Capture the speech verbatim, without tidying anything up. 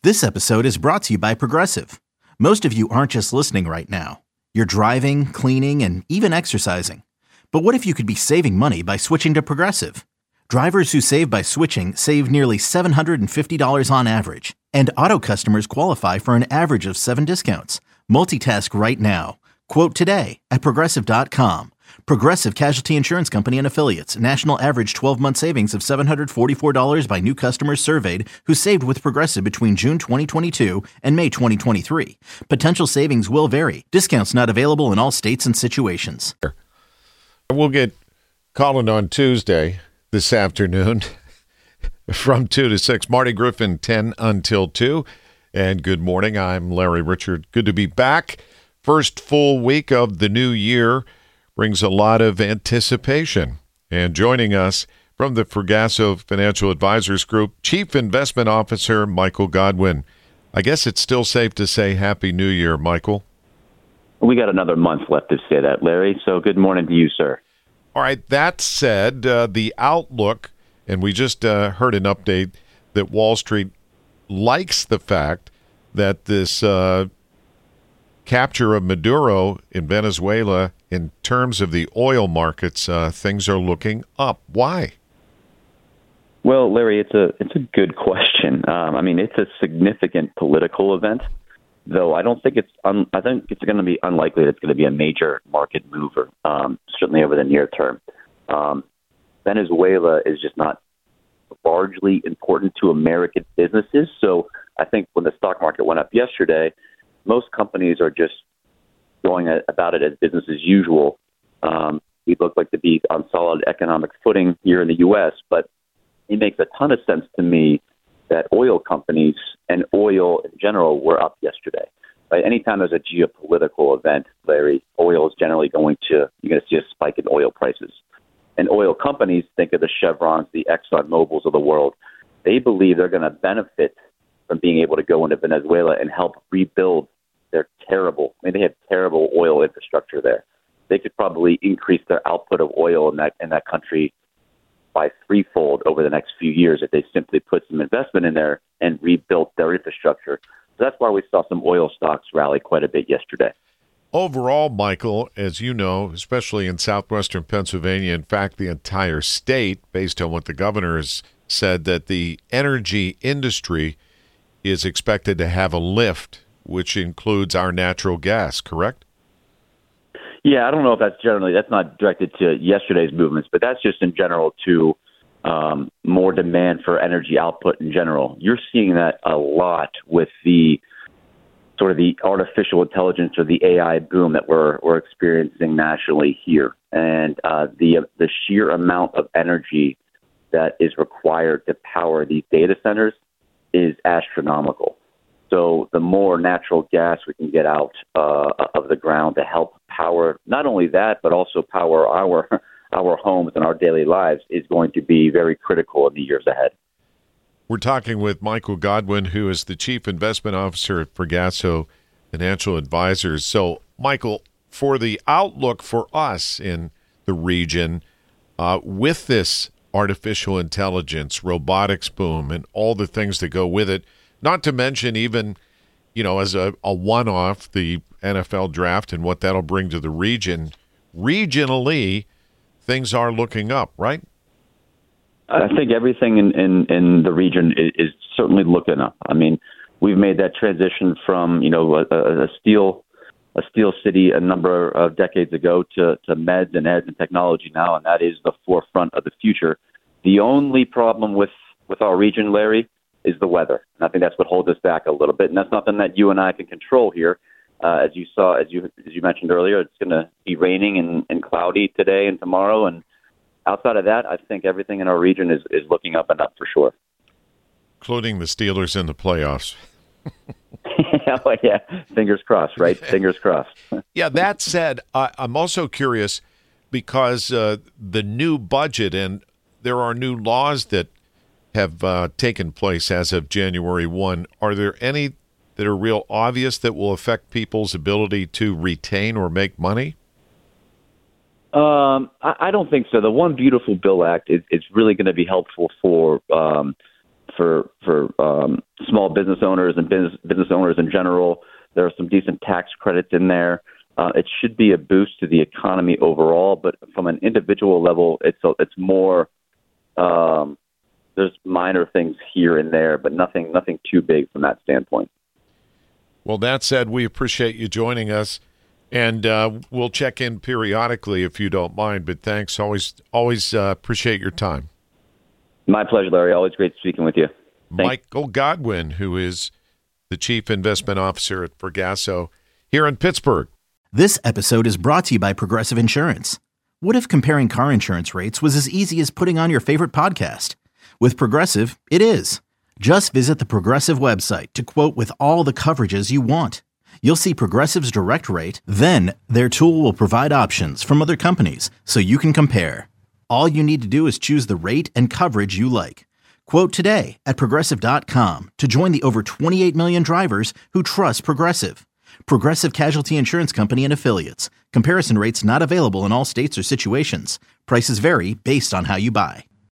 This episode is brought to you by Progressive. Most of you aren't just listening right now. You're driving, cleaning, and even exercising. But what if you could be saving money by switching to Progressive? Drivers who save by switching save nearly seven hundred fifty dollars on average. And auto customers qualify for an average of seven discounts. Multitask right now. Quote today at progressive dot com. Progressive Casualty Insurance Company and Affiliates. National average twelve-month savings of seven hundred forty-four dollars by new customers surveyed who saved with Progressive between June twenty twenty-two and May twenty twenty-three. Potential savings will vary. Discounts not available in all states and situations. We'll get calling on Tuesday this afternoon from two to six. Marty Griffin, ten until two. And good morning. I'm Larry Richert. Good to be back. First full week of the new year brings a lot of anticipation. And joining us from the Fregasso Financial Advisors Group, Chief Investment Officer Michael Godwin. I guess it's still safe to say Happy New Year, Michael. We got another month left to say that, Larry. So good morning to you, sir. All right. That said, uh, the outlook, and we just uh, heard an update that Wall Street likes the fact that this uh, capture of Maduro in Venezuela, in terms of the oil markets, uh, things are looking up. Why? Well, Larry, it's a it's a good question. Um, I mean, it's a significant political event, though I don't think it's un, I think it's going to be unlikely that it's going to be a major market mover, um, certainly over the near term. Um, Venezuela is just not largely important to American businesses, so I think when the stock market went up yesterday, most companies are just going about it as business as usual. Um, we look like to be on solid economic footing here in the U S, but it makes a ton of sense to me that oil companies and oil in general were up yesterday. Right? Anytime there's a geopolitical event, Larry, oil is generally going to, you're going to see a spike in oil prices. And oil companies, think of the Chevrons, the Exxon Mobils of the world, they believe they're going to benefit from being able to go into Venezuela and help rebuild their terrible, I mean, they have terrible oil infrastructure there. They could probably increase their output of oil in that in that country by threefold over the next few years if they simply put some investment in there and rebuilt their infrastructure. So that's why we saw some oil stocks rally quite a bit yesterday. Overall, Michael, as you know, especially in southwestern Pennsylvania, in fact, the entire state, based on what the governor has said, that the energy industry is expected to have a lift, which includes our natural gas, correct? Yeah, I don't know if that's generally, that's not directed to yesterday's movements, but that's just in general to um, more demand for energy output in general. You're seeing that a lot with the sort of the artificial intelligence or the A I boom that we're we're experiencing nationally here. And uh, the the sheer amount of energy that is required to power these data centers is astronomical. So the more natural gas we can get out uh, of the ground to help power not only that, but also power our our homes and our daily lives is going to be very critical in the years ahead. We're talking with Michael Godwin, who is the Chief Investment Officer at Fregasso Financial Advisors. So, Michael, for the outlook for us in the region, uh, with this artificial intelligence, robotics boom, and all the things that go with it, not to mention even, you know, as a, a one-off, the N F L draft and what that'll bring to the region. Regionally, things are looking up, right? I think everything in, in, in the region is, is certainly looking up. I mean, we've made that transition from, you know, a, a steel a steel city a number of decades ago to, to meds and eds and technology now, and that is the forefront of the future. The only problem with, with our region, Larry, is the weather. And I think that's what holds us back a little bit. And that's nothing that you and I can control here. Uh, as you saw, as you as you mentioned earlier, it's going to be raining and, and cloudy today and tomorrow. And outside of that, I think everything in our region is, is looking up and up for sure. Including the Steelers in the playoffs. Oh, yeah, fingers crossed, right? Fingers crossed. Yeah, that said, uh, I'm also curious because uh, the new budget and there are new laws that have uh, taken place as of January first. Are there any that are real obvious that will affect people's ability to retain or make money? Um, I, I don't think so. The One Beautiful Bill Act is, is really going to be helpful for um, for for um, small business owners and business business owners in general. There are some decent tax credits in there. Uh, it should be a boost to the economy overall, but from an individual level, it's a, it's more. Um, there's minor things here and there, but nothing nothing too big from that standpoint. Well, that said, we appreciate you joining us, and uh, we'll check in periodically if you don't mind. But thanks, always always uh, appreciate your time. My pleasure, Larry. Always great speaking with you. Thanks. Michael Godwin, who is the Chief Investment Officer at Progresso here in Pittsburgh. This episode is brought to you by Progressive Insurance. What if comparing car insurance rates was as easy as putting on your favorite podcast? With Progressive, it is. Just visit the Progressive website to quote with all the coverages you want. You'll see Progressive's direct rate, then their tool will provide options from other companies so you can compare. All you need to do is choose the rate and coverage you like. Quote today at Progressive dot com to join the over twenty-eight million drivers who trust Progressive. Progressive Casualty Insurance Company and Affiliates. Comparison rates not available in all states or situations. Prices vary based on how you buy.